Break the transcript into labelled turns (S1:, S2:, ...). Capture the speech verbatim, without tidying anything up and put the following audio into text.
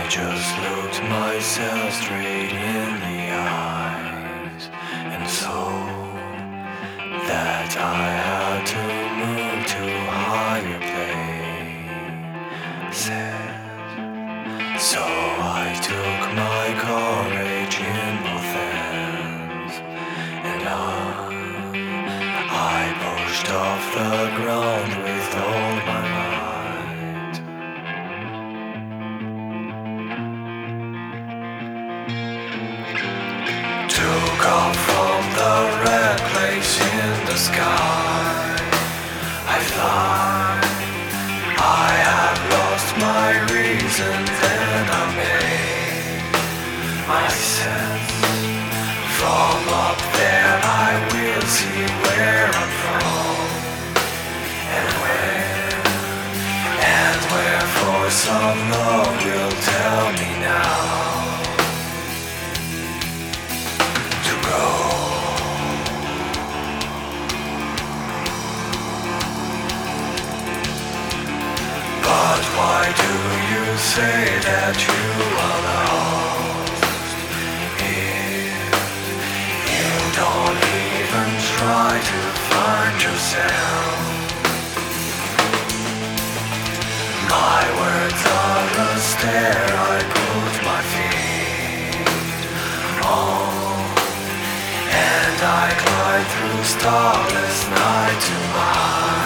S1: just looked myself straight in the eyes and saw that I had to move to higher places. So I took my courage in both hands and I, I pushed off the ground with all my might. Took off from the red place in the sky. I fly. I have lost my reason and I made my sense. From up there I will see where I'm from and where and wherefore some love will tell me now. But why do you say that you are lost if you don't even try to find yourself? My words are a stair I put my feet on, and I climb through starless night to mine.